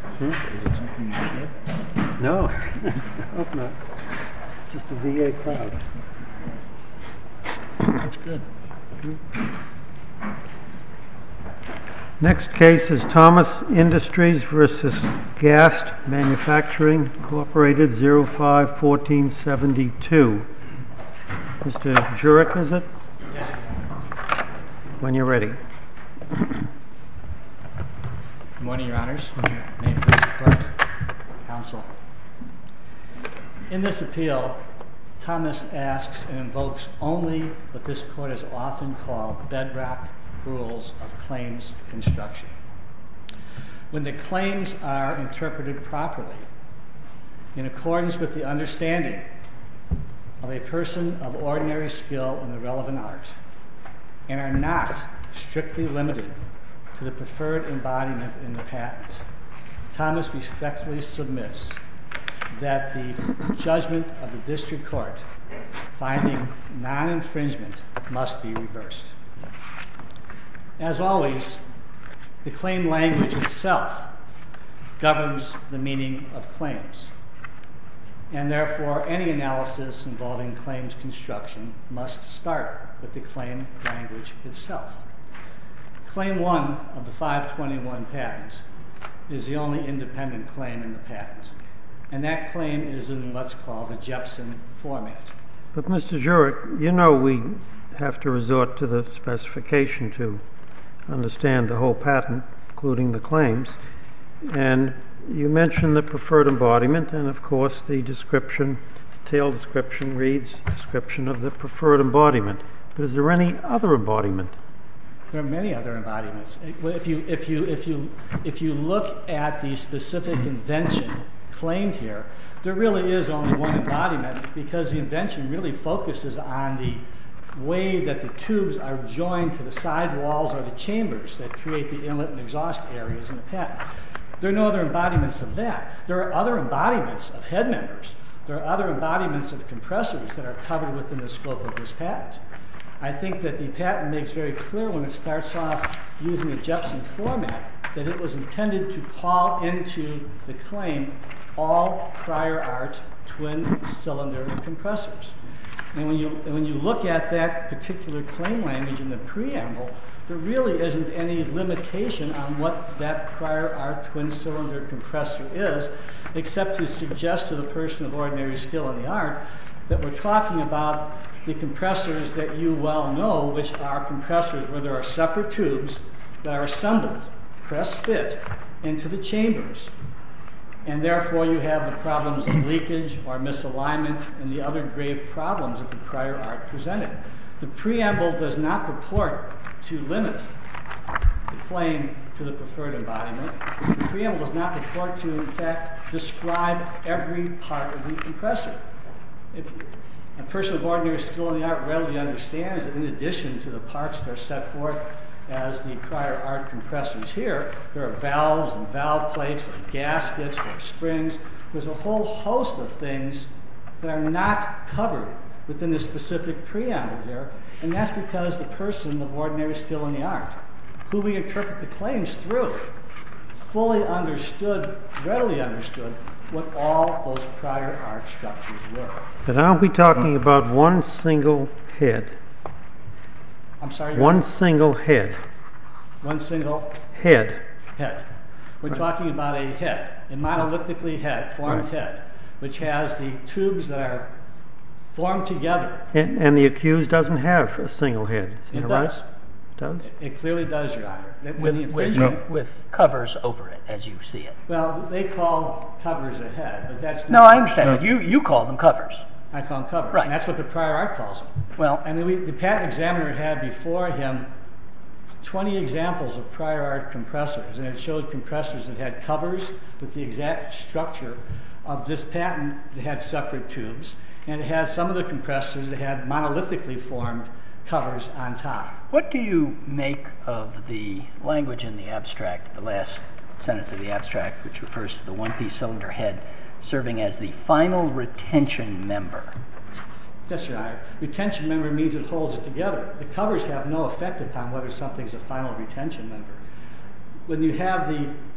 Hmm? No, hope not. Just a VA crowd. That's good. Next case is Thomas Industries versus Gast Manufacturing Incorporated, 05-1472. Mr. Jurek, is it? Yes. When you're ready. Good morning, Your Honors. May it please the Court, Counsel. In this appeal, Thomas asks and invokes only what this Court has often called bedrock rules of claims construction. When the claims are interpreted properly, in accordance with the understanding of a person of ordinary skill in the relevant art, and are not strictly limited to the preferred embodiment in the patent, Thomas respectfully submits that the judgment of the District Court finding non-infringement must be reversed. As always, the claim language itself governs the meaning of claims, and therefore any analysis involving claims construction must start with the claim language itself. Claim 1 of the 521 patent is the only independent claim in the patent, and that claim is in what's called the Jepson format. But Mr. Jurek, you know we have to resort to the specification to understand the whole patent, including the claims. And you mentioned the preferred embodiment, and of course the description, detailed description reads description of the preferred embodiment. But is there any other embodiment? There are many other embodiments. If you look at the specific invention claimed here, there really is only one embodiment, because the invention really focuses on the way that the tubes are joined to the side walls or the chambers that create the inlet and exhaust areas in the patent. There are no other embodiments of that. There are other embodiments of head members. There are other embodiments of compressors that are covered within the scope of this patent. I think that the patent makes very clear when it starts off using the Jepson format that it was intended to call into the claim all prior art twin cylinder compressors. And when you look at that particular claim language in the preamble, there really isn't any limitation on what that prior art twin cylinder compressor is, except to suggest to the person of ordinary skill in the art that we're talking about the compressors that you well know, which are compressors where there are separate tubes that are assembled, press fit, into the chambers. And therefore you have the problems of leakage or misalignment and the other grave problems that the prior art presented. The preamble does not purport to limit the claim to the preferred embodiment. The preamble does not purport to, in fact, describe every part of the compressor. If a person of ordinary skill in the art readily understands that in addition to the parts that are set forth as the prior art compressors here, there are valves and valve plates, there are gaskets, there are springs. There's a whole host of things that are not covered within the specific preamble here, and that's because the person of ordinary skill in the art, who we interpret the claims through, fully understood, readily understood, what all those prior art structures were. But aren't we talking about one single head? I'm sorry? One single head. One single? Head. Head. We're talking about a head, a monolithically formed head, which has the tubes that are formed together. And the accused doesn't have a single head. Is It that does. Right? It does? It clearly does, Your Honor. With covers over it, as you see it. Well, they call covers a head, but that's not... No, I understand, but you call them covers. I call them covers, right. And that's what the prior art calls them. Well, and the patent examiner had before him 20 examples of prior art compressors, and it showed compressors that had covers with the exact structure of this patent that had separate tubes, and it had some of the compressors that had monolithically formed covers on top. What do you make of the language in the abstract, the last sentence of the abstract, which refers to the one-piece cylinder head serving as the final retention member? Yes, Your Honor. Retention member means it holds it together. The covers have no effect upon whether something's a final retention member. When you have the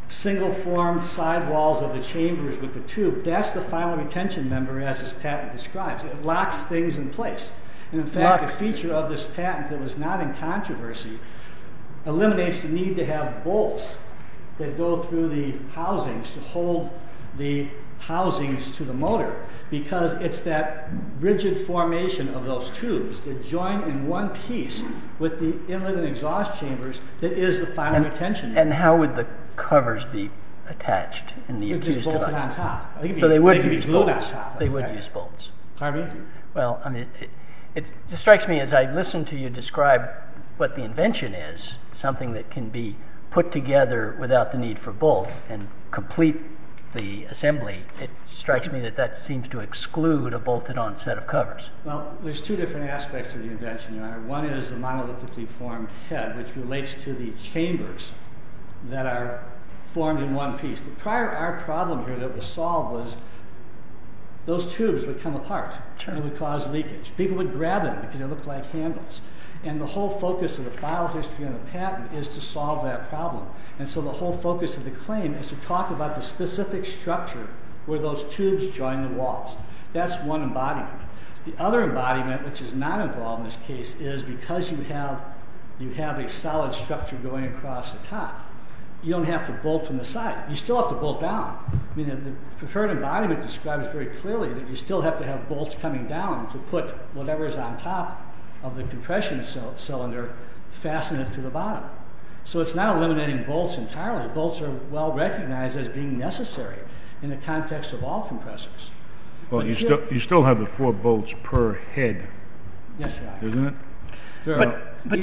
single-formed sidewalls of the chambers with the tube, that's the final retention member as this patent describes. It locks things in place. And in fact, a feature of this patent that was not in controversy eliminates the need to have bolts that go through the housings to hold the housings to the motor, because it's that rigid formation of those tubes that join in one piece with the inlet and exhaust chambers that is the final retention member. And how would the covers be attached in the accused device? Just bolted on top. So they would use bolts. On top, they would use bolts. Pardon me? Well, I mean, it just strikes me as I listen to you describe what the invention is, something that can be put together without the need for bolts and complete the assembly. It strikes me that that seems to exclude a bolted-on set of covers. Well, there's two different aspects of the invention, Your Honor. One is the monolithically formed head, which relates to the chambers that are formed in one piece. The prior art problem here that was solved was those tubes would come apart. Sure. And it would cause leakage. People would grab them because they looked like handles. And the whole focus of the file history on the patent is to solve that problem. And so the whole focus of the claim is to talk about the specific structure where those tubes join the walls. That's one embodiment. The other embodiment, which is not involved in this case, is because you have a solid structure going across the top, you don't have to bolt from the side. You still have to bolt down. I mean, the preferred embodiment describes very clearly that you still have to have bolts coming down to put whatever's on top of the compression cylinder, fasten it to the bottom. So it's not eliminating bolts entirely. Bolts are well recognized as being necessary in the context of all compressors. Well, you still have the 4 bolts per head. Yes, Your Honor. Isn't it? Sure.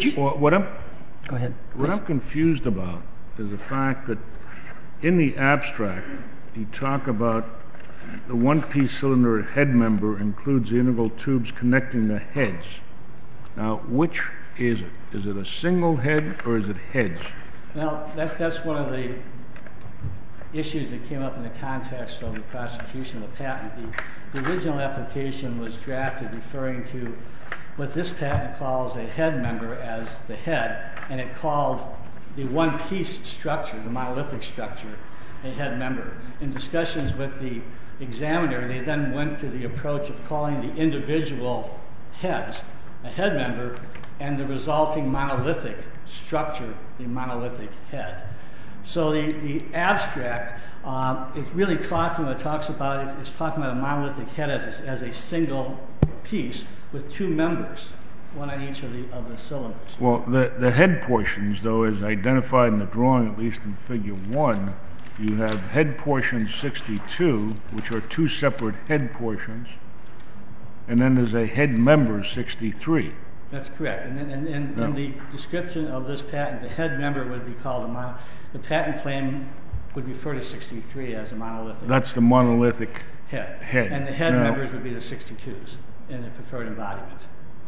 Go ahead. What I'm confused about is the fact that in the abstract, you talk about the one-piece cylinder head member includes the integral tubes connecting the heads. Now, which is it? Is it a single head or is it heads? Well, that's one of the issues that came up in the context of the prosecution of the patent. The original application was drafted referring to what this patent calls a head member as the head, and it called the one-piece structure, the monolithic structure, a head member. In discussions with the examiner, they then went to the approach of calling the individual heads a head member, and the resulting monolithic structure, the monolithic head. So the abstract is really talking about a monolithic head as a single piece with 2 members, one on each of the cylinders. Well, the head portions, though, as identified in the drawing, at least in Figure 1, you have head portion 62, which are 2 separate head portions, and then there's a head member 63. That's correct. And then in the description of this patent, the head member would be called the patent claim would refer to 63 as a monolithic. That's the monolithic head. head. And the head members would be the 62s in the preferred embodiment.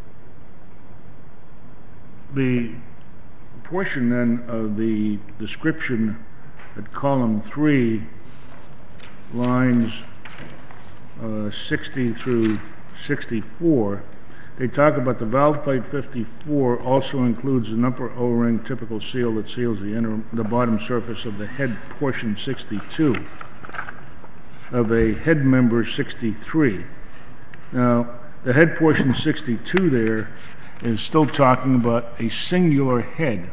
The portion then of the description at column 3, lines 60 through 64, they talk about the valve plate 54 also includes an upper O-ring typical seal that seals the bottom surface of the head portion 62 of a head member 63. Now, the head portion 62 there is still talking about a singular head.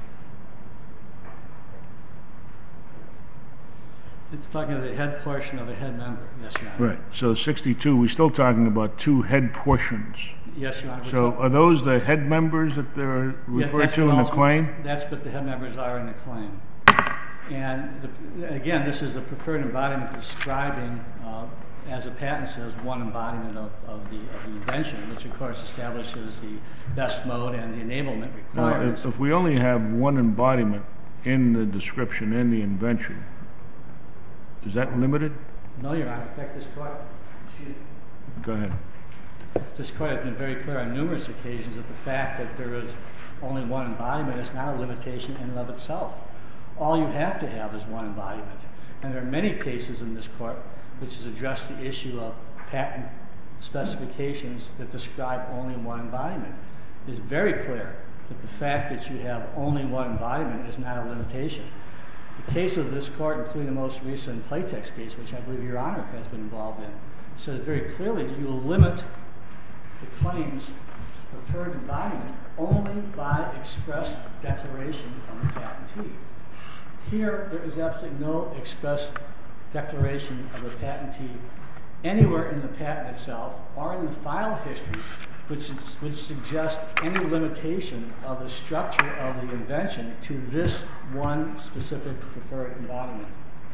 It's talking about the head portion of a head member, yes, Your Honor. Right. So 62, we're still talking about 2 head portions. Yes, Your Honor. So are those the head members that they're referred to in the claim? That's what the head members are in the claim. And again, this is the preferred embodiment describing, as the patent says, one embodiment of the invention, which of course establishes the best mode and the enablement requirements. Now, if we only have one embodiment in the description, in the invention, is that limited? No, Your Honor. In fact, this court, excuse me. Go ahead. This court has been very clear on numerous occasions that the fact that there is only one embodiment is not a limitation in and of itself. All you have to have is one embodiment. And there are many cases in this court which has addressed the issue of patent specifications that describe only one embodiment. It is very clear that the fact that you have only one embodiment is not a limitation. The case of this court, including the most recent Playtex case, which I believe Your Honor has been involved in, says very clearly that you will limit the claims preferred embodiment only by express declaration of the patentee. Here, there is absolutely no express declaration of the patentee anywhere in the patent itself or in the file history which suggests any limitation of the structure of the invention to this one specific preferred embodiment.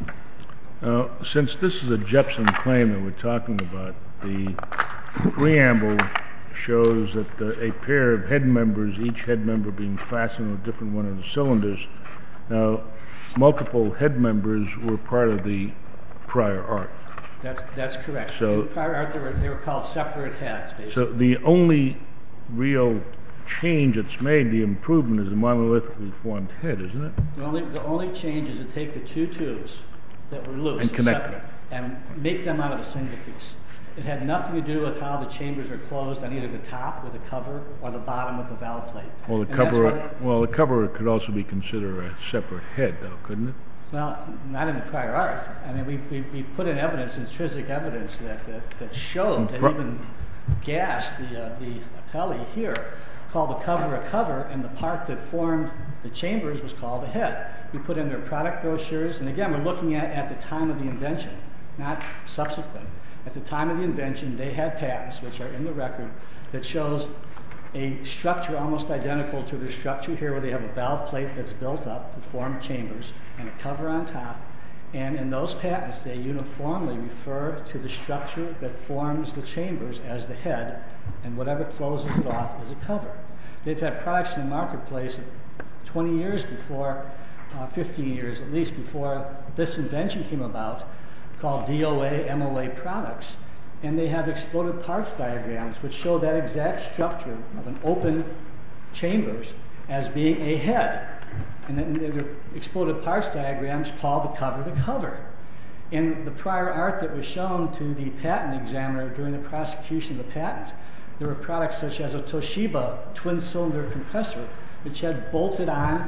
Since this is a Jepson claim that we're talking about, the preamble shows that a pair of head members, each head member being fastened with a different one of the cylinders. Now, multiple head members were part of the prior art. That's correct. So, in the prior art, they were called separate heads, basically. So the only real change that's made, the improvement, is the monolithically formed head, isn't it? The only change is to take the two tubes that were loose and connect separate and make them out of a single piece. It had nothing to do with how the chambers are closed on either the top with a cover or the bottom with the valve plate. Well, the cover could also be considered a separate head, though, couldn't it? Well, not in the prior art. I mean, we've put in evidence, intrinsic evidence that showed that even Gass, the appellee here, called the cover a cover, and the part that formed the chambers was called a head. We put in their product brochures, and again, we're looking at the time of the invention, not subsequent. At the time of the invention, they had patents, which are in the record, that shows a structure almost identical to the structure here, where they have a valve plate that's built up to form chambers and a cover on top. And in those patents, they uniformly refer to the structure that forms the chambers as the head, and whatever closes it off is a cover. They've had products in the marketplace 20 years before, 15 years at least before this invention came about, called DOA, MOA products, and they have exploded parts diagrams which show that exact structure of an open chambers as being a head. And then the exploded parts diagrams called the cover. In the prior art that was shown to the patent examiner during the prosecution of the patent, there were products such as a Toshiba twin-cylinder compressor, which had bolted-on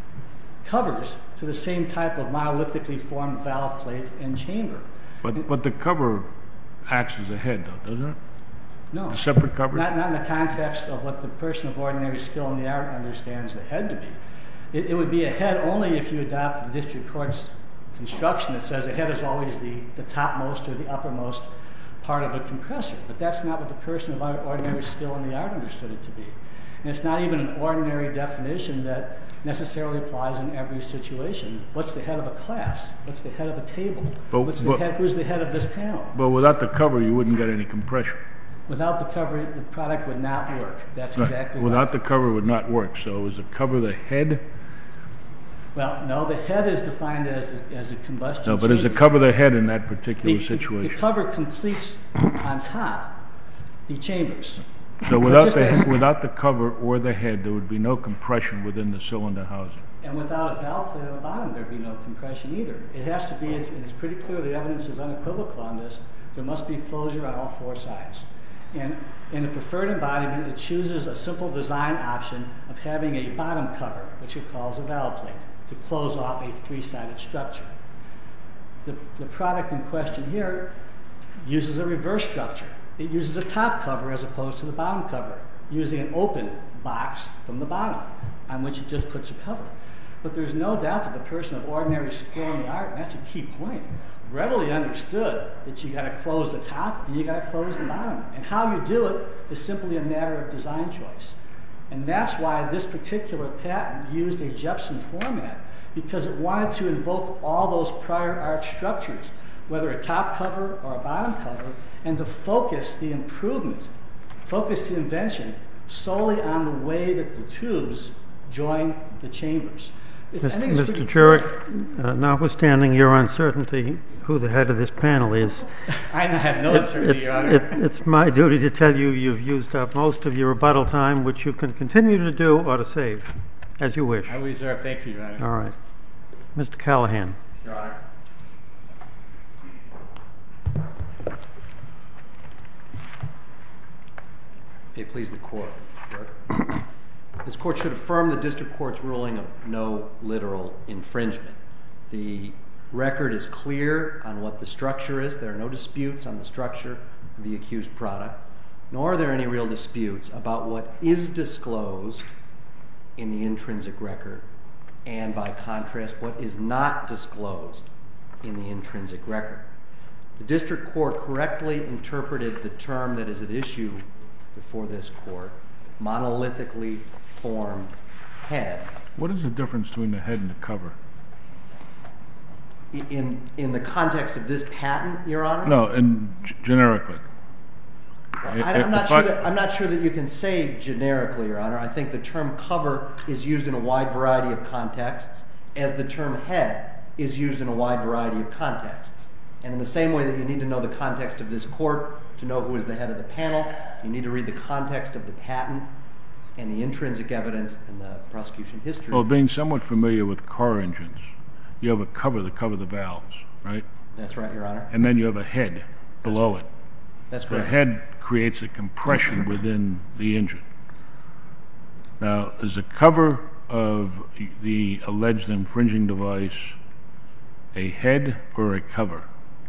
covers to the same type of monolithically formed valve plate and chamber. But the cover acts as a head, though, doesn't it? No. A separate cover? Not in the context of what the person of ordinary skill in the art understands the head to be. It would be a head only if you adopt the district court's construction that says a head is always the topmost or the uppermost part of a compressor. But that's not what the person of ordinary skill in the art understood it to be. And it's not even an ordinary definition that necessarily applies in every situation. What's the head of a class? What's the head of a table? Who's the head of this panel? But without the cover, you wouldn't get any compression. Without the cover, the product would not work. That's exactly right. Without the cover, it would not work. So is the cover the head? Well, no, the head is defined as a combustion chamber. No, but is the cover the head in that particular situation? The cover completes on top the chambers. So without the cover or the head, there would be no compression within the cylinder housing. And without a valve plate on the bottom, there'd be no compression either. It has to be, it's pretty clear, the evidence is unequivocal on this, there must be closure on all four sides. And in the preferred embodiment, it chooses a simple design option of having a bottom cover, which it calls a valve plate, to close off a three-sided structure. The product in question here uses a reverse structure. It uses a top cover as opposed to the bottom cover, using an open box from the bottom on which it just puts a cover. But there's no doubt that the person of ordinary skill in the art, and that's a key point, readily understood that you got to close the top and you got to close the bottom. And how you do it is simply a matter of design choice. And that's why this particular patent used a Jepson format, because it wanted to invoke all those prior art structures, whether a top cover or a bottom cover, and to focus the improvement, focus the invention solely on the way that the tubes join the chambers. Mr. Jurek, notwithstanding your uncertainty who the head of this panel is, I have no uncertainty, Your Honor. It's my duty to tell you you've used up most of your rebuttal time, which you can continue to do or to save, as you wish. I reserve. Thank you, Your Honor. All right. Mr. Callahan. Your Honor. May it please the Court. This Court should affirm the District Court's ruling of no literal infringement. The record is clear on what the structure is. There are no disputes on the structure of the accused product, nor are there any real disputes about what is disclosed in the intrinsic record, and by contrast, what is not disclosed in the intrinsic record. The district court correctly interpreted the term that is at issue before this court, monolithically formed head. What is the difference between the head and the cover? In the context of this patent, Your Honor? No, generically. I'm not sure that you can say generically, Your Honor. I think the term cover is used in a wide variety of contexts, as the term head is used in a wide variety of contexts. And in the same way that you need to know the context of this court to know who is the head of the panel, you need to read the context of the patent and the intrinsic evidence and the prosecution history. Well, being somewhat familiar with car engines, you have a cover that covers the valves, right? That's right, Your Honor. And then you have a head below it. That's correct. The head creates a compression within the engine. Now, is the cover of the alleged infringing device a head or a cover?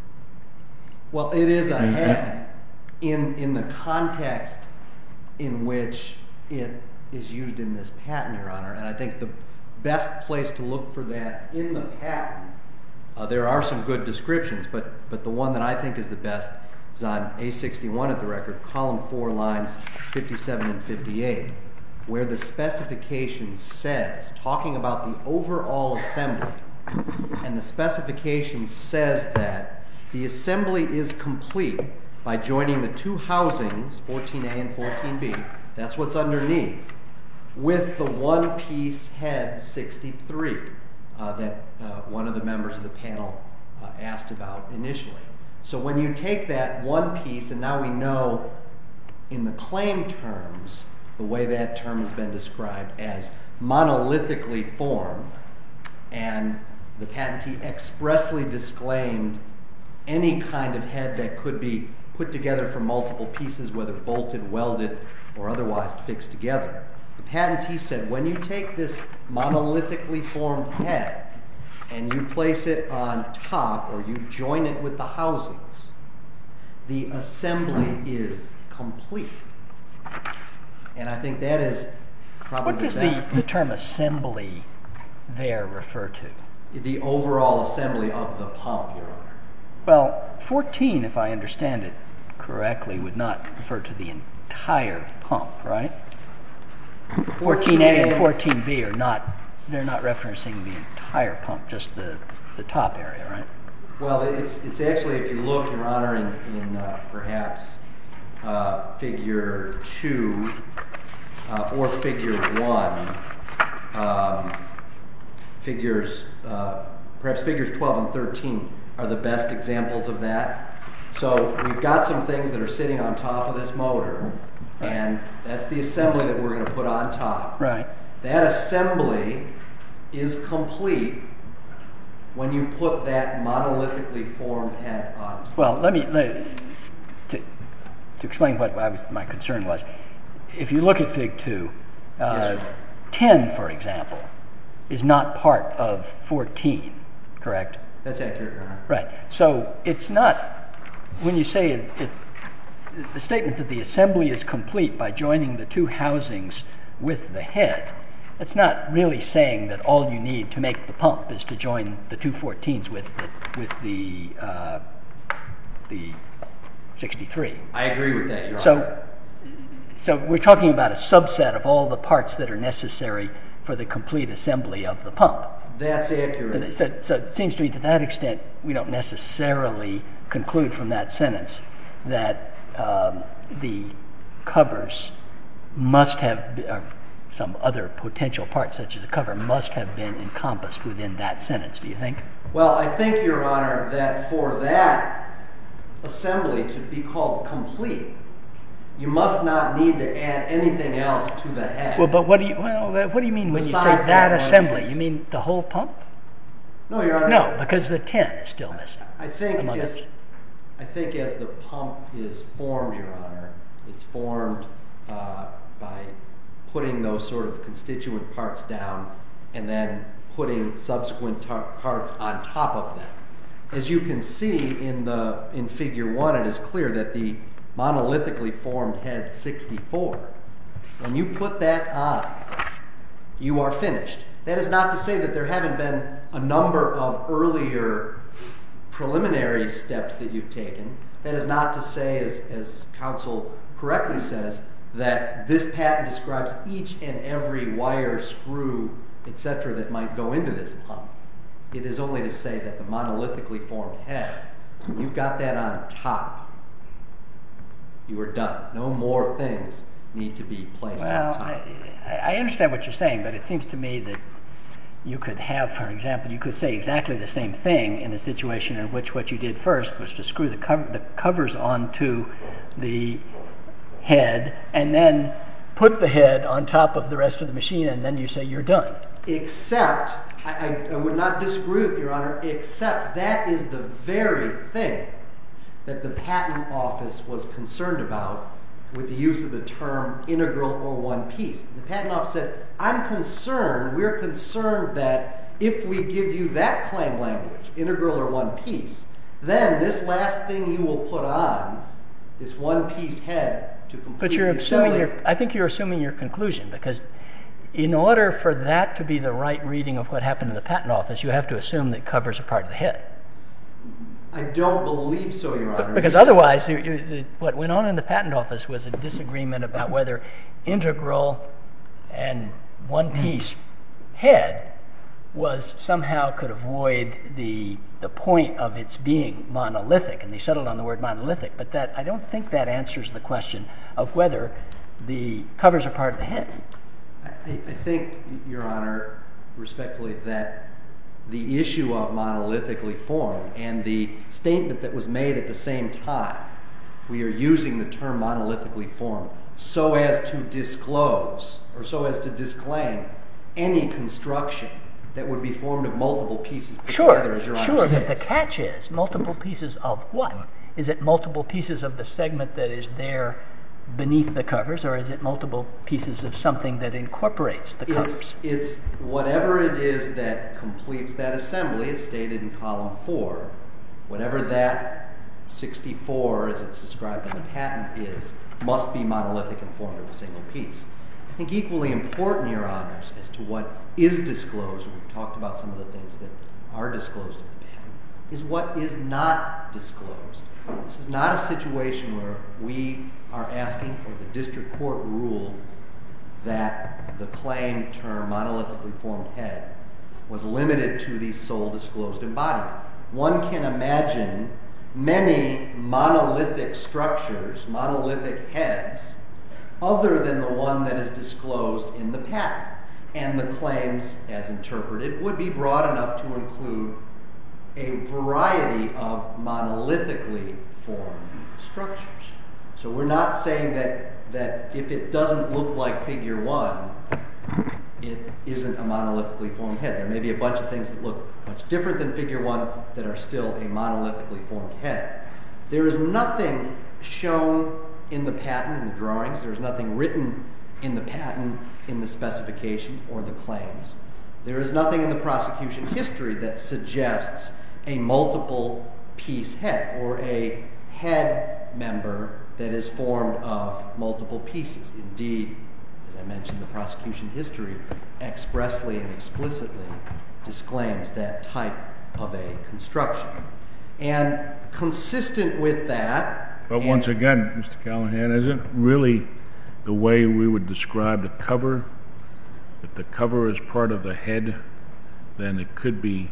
Well, it is a head in the context in which it is used in this patent, Your Honor. And I think the best place to look for that in the patent, there are some good descriptions, but the one that I think is the best is on A61 at the record, column 4, lines 57 and 58, where the specification says, talking about the overall assembly, and the specification says that the assembly is complete by joining the two housings, 14A and 14B, that's what's underneath, with the one-piece head 63 that one of the members of the panel asked about initially. So when you take that one piece, and now we know in the claim terms, the way that term has been described as monolithically formed, and the patentee expressly disclaimed any kind of head that could be put together from multiple pieces, whether bolted, welded, or otherwise fixed together. The patentee said, when you take this monolithically formed head and you place it on top, or you join it with the housings, the assembly is complete. And I think that is probably the best. What does the term assembly there refer to? The overall assembly of the pump, Your Honor. Well, 14, if I understand it correctly, would not refer to the entire pump, right? 14A and 14B are not, they're not referencing the entire pump, just the top area, right? Well, it's actually, if you look, Your Honor, in perhaps figure 2 or figure 1, perhaps figures 12 and 13 are the best examples of that. So we've got some things that are sitting on top of this motor, and that's the assembly that we're going to put on top. Right. That assembly is complete when you put that monolithically formed head on top. Well, to explain what my concern was, if you look at Fig 2, Yes, 10, for example, is not part of 14, correct? That's accurate, Your Honor. Right. So it's not, when you say the statement that the assembly is complete by joining the two housings with the head, it's not really saying that all you need to make the pump is to join the two 14s with the 63. I agree with that, Your Honor. So we're talking about a subset of all the parts that are necessary for the complete assembly of the pump. That's accurate. So it seems to me to that extent we don't necessarily conclude from that sentence that the covers must have, some other potential parts such as a cover must have been encompassed within that sentence, do you think? Well, I think, Your Honor, that for that assembly to be called complete, you must not need to add anything else to the head. Well, but what do you mean when you say Besides that that assembly? piece. You mean the whole pump? No, Your Honor. No, because the 10 is still missing. I think as the pump is formed, Your Honor, it's formed by putting those sort of constituent parts down and then putting subsequent parts on top of them. As you can see in Figure 1, it is clear that the monolithically formed head 64, when you put that on, you are finished. That is not to say that there haven't been a number of earlier preliminary steps that you've taken. That is not to say, as counsel correctly says, that this patent describes each and every wire, screw, etc. that might go into this pump. It is only to say that the monolithically formed head, when you've got that on top, you are done. No more things need to be placed on top. I understand what you're saying, but it seems to me that you could have, for example, you could say exactly the same thing in a situation in which what you did first was to screw the covers onto the head and then put the head on top of the rest of the machine, and then you say you're done. Except, I would not disagree with Your Honor, except that is the very thing that the Patent Office was concerned about with the use of the term integral or one piece. The Patent Office said, we're concerned that if we give you that claim language, integral or one piece, then this last thing you will put on, this one piece head to complete the assembly. But I think you're assuming your conclusion, because in order for that to be the right reading of what happened in the Patent Office, you have to assume that covers are part of the head. I don't believe so, Your Honor. Because otherwise, what went on in the Patent Office was a disagreement about whether integral and one-piece head was somehow could avoid the point of its being monolithic, and they settled on the word monolithic. But I don't think that answers the question of whether the covers are part of the head. I think, Your Honor, respectfully, that the issue of monolithically formed and the statement that was made at the same time, we are using the term monolithically formed so as to disclose or so as to disclaim any construction that would be formed of multiple pieces put together, as Your Honor Sure, states. but the catch is multiple pieces of what? Is it multiple pieces of the segment that is there beneath the covers, or is it multiple pieces of something that incorporates the covers? It's whatever it is that completes that assembly, as stated in column 4, whatever that 64, as it's described in the patent, is, must be monolithic and formed of a single piece. I think equally important, Your Honors, as to what is disclosed, and we've talked about some of the things that are disclosed in the patent, is what is not disclosed. This is not a situation where we are asking, or the district court ruled, that the claim term monolithically formed head was limited to the sole disclosed embodiment. One can imagine many monolithic structures, monolithic heads, other than the one that is disclosed in the patent. And the claims, as interpreted, would be broad enough to include a variety of monolithically formed structures. So we're not saying that if it doesn't look like Figure 1, it isn't a monolithically formed head. There may be a bunch of things that look much different than Figure 1 that are still a monolithically formed head. There is nothing shown in the patent, in the drawings. There's nothing written in the patent, in the specification, or the claims. There is nothing in the prosecution history that suggests a multiple piece head or a head member that is formed of multiple pieces. Indeed, as I mentioned, the prosecution history expressly and explicitly disclaims that type of a construction. And consistent with that... But once again, Mr. Callahan, isn't really the way we would describe the cover, if the cover is part of the head, then it could be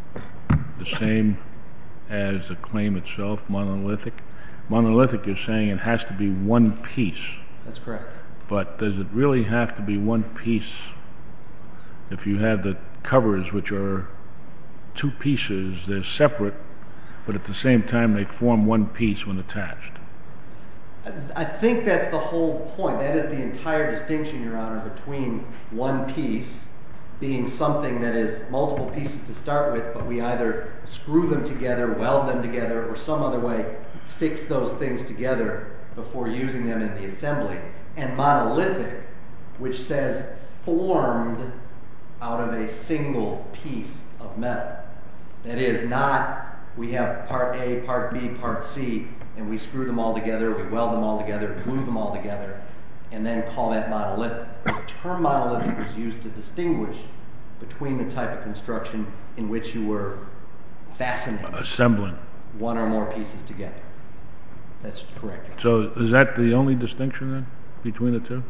the same as the claim itself, monolithic. Monolithic is saying it has to be one piece. That's correct. But does it really have to be one piece if you have the covers, which are two pieces, they're separate, but at the same time they form one piece when attached? I think that's the whole point. That is the entire distinction, Your Honor, between one piece being something that is multiple pieces to start with, but we either screw them together, weld them together, or some other way fix those things together before using them in the assembly, and monolithic, which says formed out of a single piece of metal. That is not, we have part A, part B, part C, and we screw them all together, we weld them all together, glue them all together, and then call that monolithic. The term monolithic was used to distinguish between the type of construction in which you were fastening, assembling one or more pieces together. That's correct. So is that the only distinction then between the two?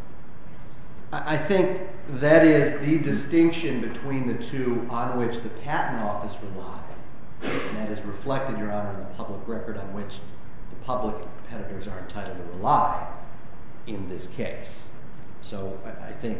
I think that is the distinction between the two on which the Patent Office relied, and that is reflected, Your Honor, in the public record on which the public and competitors are entitled to rely in this case. So I think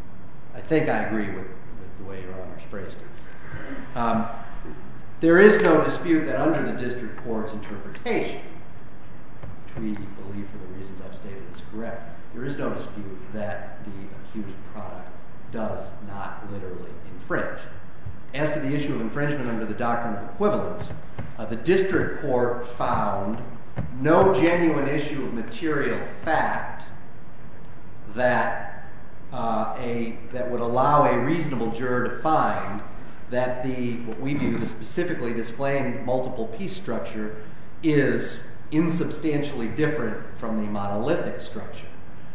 I agree with the way Your Honor's phrased it. There is no dispute that under the district court's interpretation, which we believe for the reasons I've stated is correct, there is no dispute that the accused product does not literally infringe. As to the issue of infringement under the doctrine of equivalence, the district court found no genuine issue of material fact that would allow a reasonable juror to find that what we view the specifically disclaimed multiple piece structure is insubstantially different from the monolithic structure.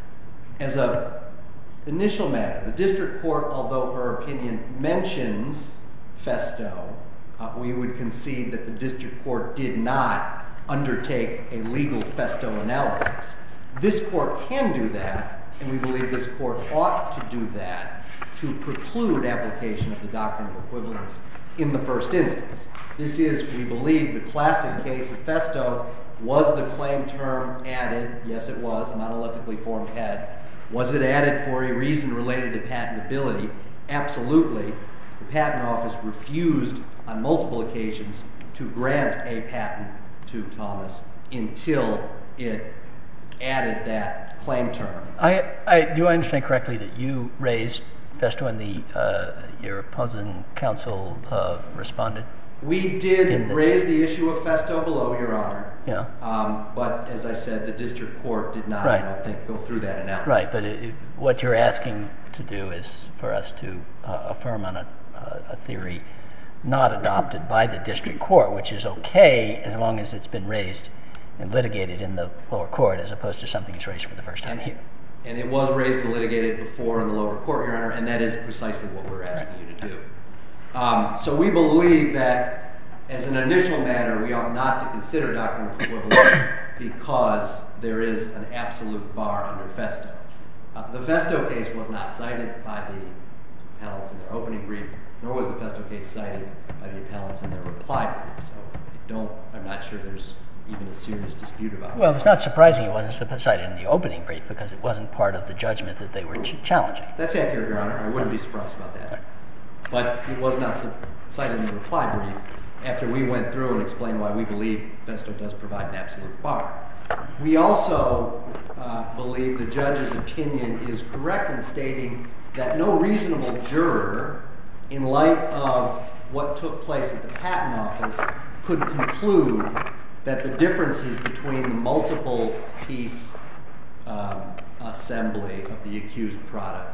As an initial matter, the district court, although her opinion mentions Festo, we would concede that the district court did not undertake a legal Festo analysis. This court can do that, and we believe this court ought to do that to preclude application of the doctrine of equivalence in the first instance. This is, we believe, the classic case of Festo. Was the claim term added? Yes, it was, monolithically formed head. Was it added for a reason related to patentability? Absolutely. The Patent Office refused on multiple occasions to grant a patent to Thomas until it added that claim term. Do I understand correctly that you raised Festo and your opposing counsel responded? We did raise the issue of Festo below, Your Honor. Yeah. But as I said, the district court did not, I don't think, go through that analysis. Right, but what you're asking to do is for us to affirm on a theory not adopted by the district court, which is okay as long as it's been raised and litigated in the lower court as opposed to something that's raised for the first time here. And it was raised and litigated before in the lower court, Your Honor, and that is precisely what we're asking you to do. So we believe that as an initial matter, we ought not to consider doctrine of equivalence because there is an absolute bar under Festo. The Festo case was not cited by the appellants in their opening brief, nor was the Festo case cited by the appellants in their reply brief. So I'm not sure there's even a serious dispute about that. Well, it's not surprising it wasn't cited in the opening brief because it wasn't part of the judgment that they were challenging. That's accurate, Your Honor. I wouldn't be surprised about that. But it was not cited in the reply brief after we went through and explained why we believe Festo does provide an absolute bar. We also believe the judge's opinion is correct in stating that no reasonable juror, in light of what took place at the Patent Office, could conclude that the differences between the multiple piece assembly of the accused product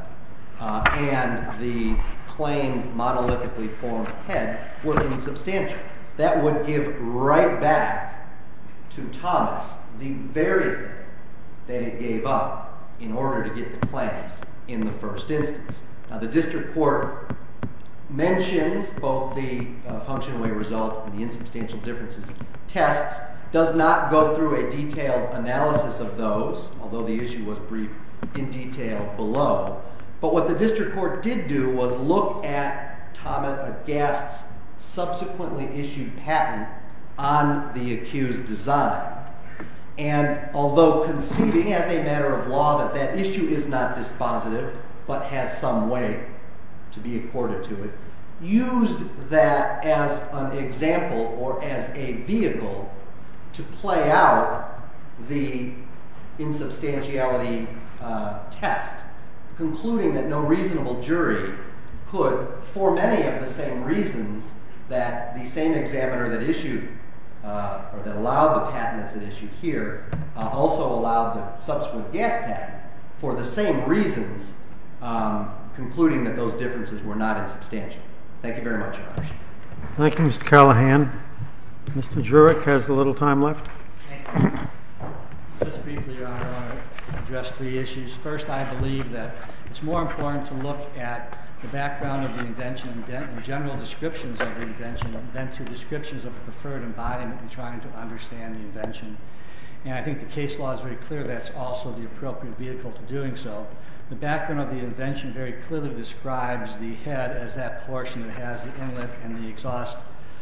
and the claimed monolithically formed head were insubstantial. That would give right back to Thomas the very thing that it gave up in order to get the claims in the first instance. Now, the district court mentions both the function way result and the insubstantial differences tests, does not go through a detailed analysis of those, although the issue was briefed in detail below. But what the district court did do was look at Gast's subsequently issued patent on the accused design. And although conceding as a matter of law that that issue is not dispositive, but has some weight to be accorded to it, used that as an example or as a vehicle to play out the insubstantiality test, concluding that no reasonable jury could, for many of the same reasons that the same examiner that issued or that allowed the patent that's at issue here, also allowed the subsequent Gast patent, for the same reasons, concluding that those differences were not insubstantial. Thank you very much, Your Honors. Thank you, Mr. Callahan. Mr. Jurek has a little time left. Just briefly, Your Honor, I want to address 3 issues. First, I believe that it's more important to look at the background of the invention and general descriptions of the invention than to descriptions of the preferred embodiment in trying to understand the invention. And I think the case law is very clear that's also the appropriate vehicle to doing so. The background of the invention very clearly describes the head as that portion that has the inlet and the exhaust,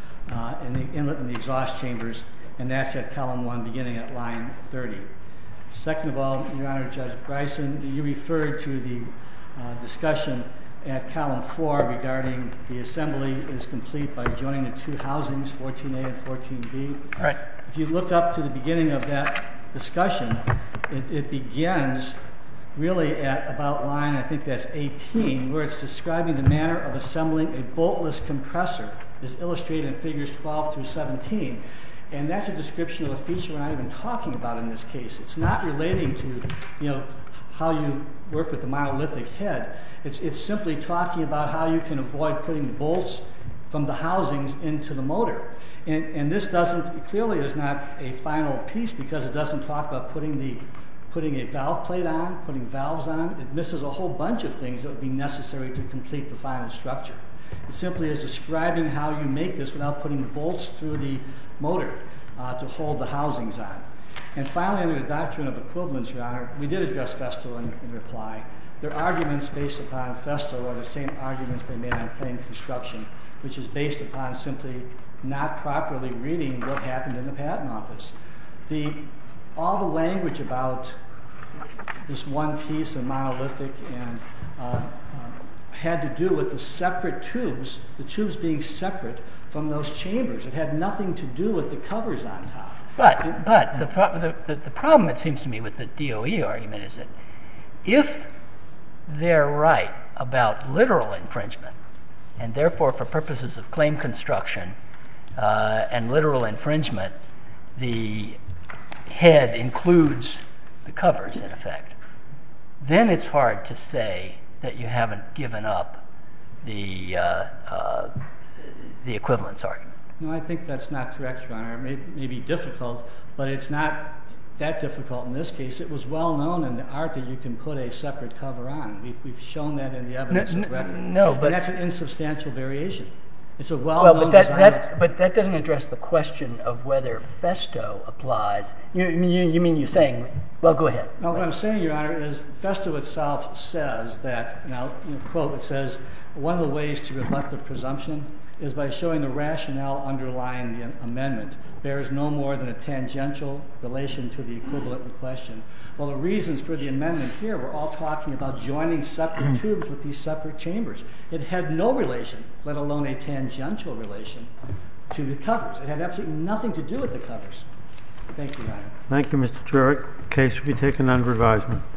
chambers, and that's at column 1 beginning at line 30. Second of all, Your Honor, Judge Bryson, you referred to the discussion at column 4 regarding the assembly is complete by joining the 2 housings, 14A and 14B. Right. If you look up to the beginning of that discussion, it begins really at about line, I think that's 18, where it's describing the manner of assembling a boltless compressor, is illustrated in figures 12 through 17. And that's a description of a feature we're not even talking about in this case. It's not relating to, how you work with the monolithic head. It's simply talking about how you can avoid putting the bolts from the housings into the motor. And this clearly is not a final piece because it doesn't talk about putting a valve plate on, putting valves on. It misses a whole bunch of things that would be necessary to complete the final structure. It simply is describing how you make this without putting bolts through the motor to hold the housings on. And finally, under the doctrine of equivalence, Your Honor, we did address Festo in reply. Their arguments based upon Festo are the same arguments they made on claim construction, which is based upon simply not properly reading what happened in the patent office. All the language about this one piece of monolithic and had to do with the separate tubes, the tubes being separate from those chambers. It had nothing to do with the covers on top. But the problem, it seems to me, with the DOE argument is that if they're right about literal infringement, and therefore for purposes of claim construction and literal infringement, the head includes the covers, in effect, then it's hard to say that you haven't given up the equivalence argument. No, I think that's not correct, Your Honor. It may be difficult, but it's not that difficult in this case. It was well known in the art that you can put a separate cover on. We've shown that in the evidence of record. No, but and that's an insubstantial variation. It's a well-known design. But that doesn't address the question of whether Festo applies. You mean you're saying, well, go ahead. No, what I'm saying, Your Honor, is Festo itself says that, quote, it says, one of the ways to rebut the presumption is by showing the rationale underlying the amendment bears no more than a tangential relation to the equivalent in question. Well, the reasons for the amendment here were all talking about joining separate tubes with these separate chambers. It had no relation, let alone a tangential relation, to the covers. It had absolutely nothing to do with the covers. Thank you, Your Honor. Thank you, Mr. Jurek. The case will be taken under advisement.